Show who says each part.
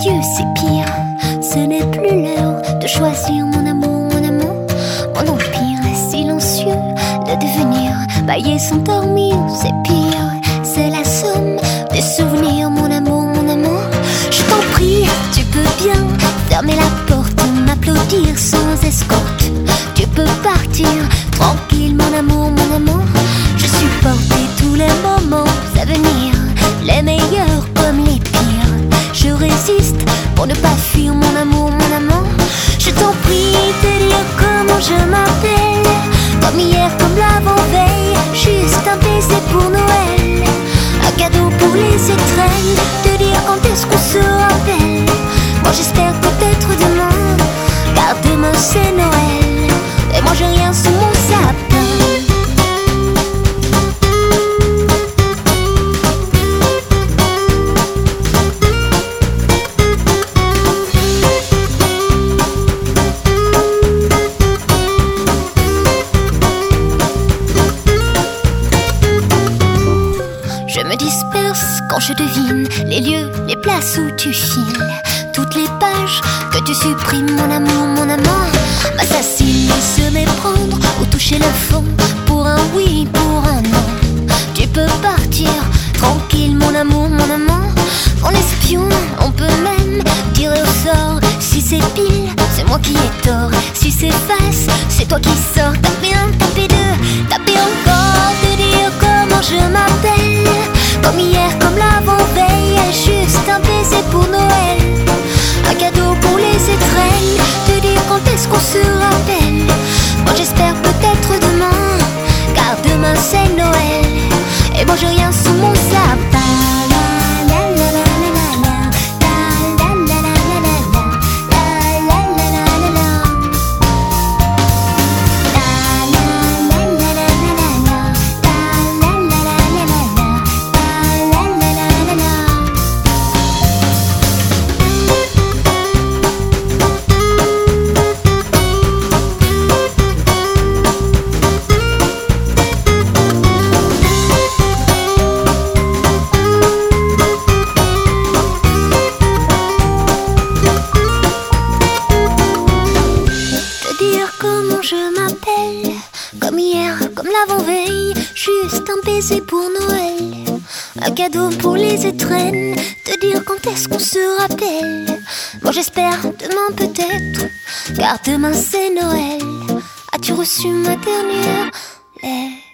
Speaker 1: Dieu, c'est pire. Ce n'est plus l'heure de choisir mon amour, mon amant. Mon empire est silencieux, de devenir bailler sans dormir, c'est pire. C'est la somme des souvenirs, mon amour, mon amant. Je t'en prie, tu peux bien fermer la porte, m'applaudir sans escorte. Tu peux partir tranquille, mon amour, mon amant. Je supporte tous les moments à venir, les meilleurs comme les pires. Je résiste pour ne pas fuir, mon amour, mon amant. Je t'en prie, te dire comment je m'appelle, comme hier, comme l'avant-veille. Juste un baiser pour Noël, un cadeau pour les étrennes. Te dire quand est-ce qu'on se rappelle. Moi j'espère peut-être demain, car demain c'est Noël, et moi j'ai rien sous mon sapin. Je me disperse quand je devine les lieux, les places où tu files, toutes les pages que tu supprimes, mon amour, mon amant. M'assassiner, se méprendre ou toucher le fond, pour un oui, pour un non. Tu peux partir tranquille, mon amour, mon amant. En espion, on peut même tirer au sort. Si c'est pile, c'est moi qui ai tort. Si c'est face, c'est toi qui sors. Taper un, taper deux, taper encore. Te dire comment je m'appelle, comme hier, comme l'avant-veille. Juste un baiser pour Noël, un cadeau pour les étrennes. Te dire quand est-ce qu'on se rappelle. Moi j'espère peut-être demain, car demain c'est Noël, et moi j'ai rien sous mon sapin. Comment je m'appelle, comme hier, comme l'avant-veille. Juste un baiser pour Noël, un cadeau pour les étrennes. Te dire quand est-ce qu'on se rappelle. Moi j'espère demain peut-être, car demain c'est Noël. As-tu reçu ma dernière lettre?